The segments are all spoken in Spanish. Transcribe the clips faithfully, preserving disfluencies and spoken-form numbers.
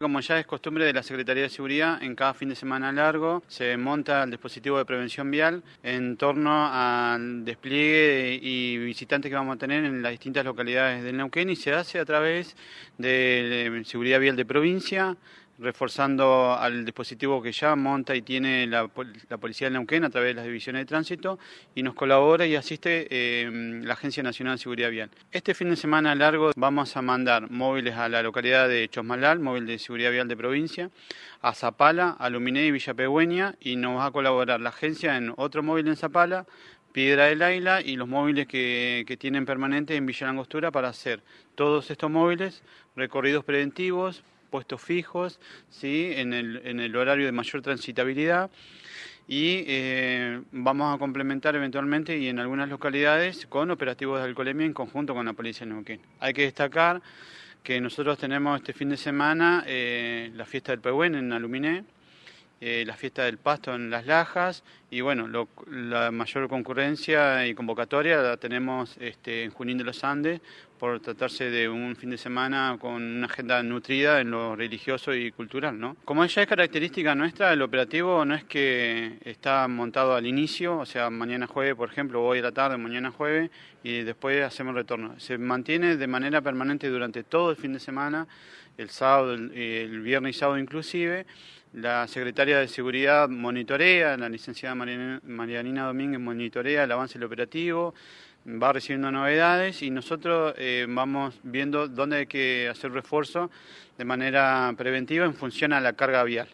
Como ya es costumbre de la Secretaría de Seguridad, en cada fin de semana largo se monta el dispositivo de prevención vial en torno al despliegue y visitantes que vamos a tener en las distintas localidades del Neuquén, y se hace a través de Seguridad Vial de Provincia, reforzando al dispositivo que ya monta y tiene la, la Policía del Neuquén a través de las divisiones de tránsito, y nos colabora y asiste eh, la Agencia Nacional de Seguridad Vial. Este fin de semana largo vamos a mandar móviles a la localidad de Chosmalal, móvil de Seguridad Vial de Provincia, a Zapala, a Luminé y Villa Pegüeña, y nos va a colaborar la agencia en otro móvil en Zapala, Piedra del Aila, y los móviles que, que tienen permanente en Villa Langostura, para hacer todos estos móviles, recorridos preventivos, puestos fijos, ¿sí? en, el, en el horario de mayor transitabilidad, y eh, vamos a complementar eventualmente y en algunas localidades con operativos de alcoholemia en conjunto con la Policía de Neuquén. Hay que destacar que nosotros tenemos este fin de semana eh, la fiesta del Pehuen en Aluminé, eh, la fiesta del Pasto en Las Lajas, y bueno, lo, la mayor concurrencia y convocatoria la tenemos este, en Junín de los Andes, por tratarse de un fin de semana con una agenda nutrida en lo religioso y cultural, ¿no? Como ya es característica nuestra, el operativo no es que está montado al inicio, o sea, mañana jueves, por ejemplo, hoy a la tarde, mañana jueves, y después hacemos retorno. Se mantiene de manera permanente durante todo el fin de semana, el sábado, el, el viernes y sábado inclusive. La secretaria de Seguridad monitorea, la licenciada Marianina Domínguez monitorea el avance del operativo, va recibiendo novedades, y nosotros eh, vamos viendo dónde hay que hacer refuerzo de manera preventiva en función a la carga vial.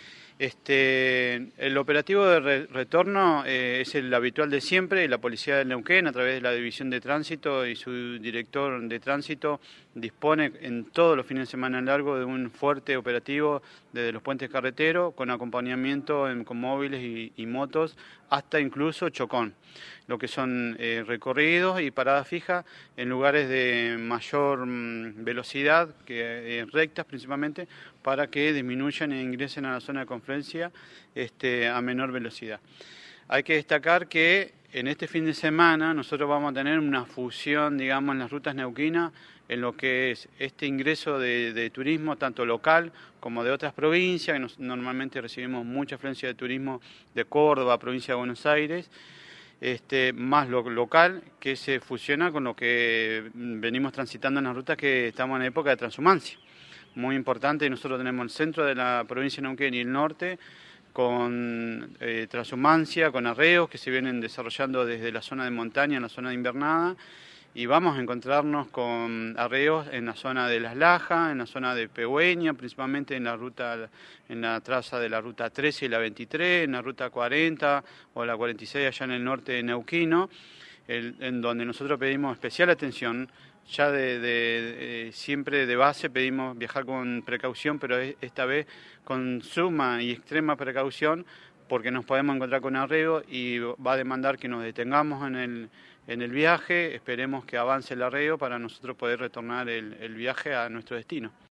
Este, el operativo de re retorno eh, es el habitual de siempre. La Policía del Neuquén, a través de la División de Tránsito y su director de tránsito, dispone en todos los fines de semana largo de un fuerte operativo desde los puentes carreteros, con acompañamiento en, con móviles y, y motos, hasta incluso chocón, lo que son eh, recorridos y paradas fijas en lugares de mayor mm, velocidad, que eh, rectas principalmente, para que disminuyan e ingresen a la zona de confluencia este, a menor velocidad. Hay que destacar que en este fin de semana nosotros vamos a tener una fusión, digamos, en las rutas neuquinas, en lo que es este ingreso de, de turismo, tanto local como de otras provincias, que nos, normalmente recibimos mucha afluencia de turismo de Córdoba, provincia de Buenos Aires, este, más lo local, que se fusiona con lo que venimos transitando en las rutas, que estamos en época de transhumancia. Muy importante, nosotros tenemos el centro de la provincia de Neuquén y el norte, con eh, transhumancia, con arreos que se vienen desarrollando desde la zona de montaña, en la zona de invernada, y vamos a encontrarnos con arreos en la zona de Las Lajas, en la zona de Pehuen, principalmente en la ruta, en la traza de la ruta trece y la veintitrés, en la ruta cuarenta o la cuarenta y seis allá en el norte de Neuquino, el, en donde nosotros pedimos especial atención. Ya de, de, de siempre de base pedimos viajar con precaución, pero esta vez con suma y extrema precaución, porque nos podemos encontrar con arreo y va a demandar que nos detengamos en el, en el viaje. Esperemos que avance el arreo para nosotros poder retornar el, el viaje a nuestro destino.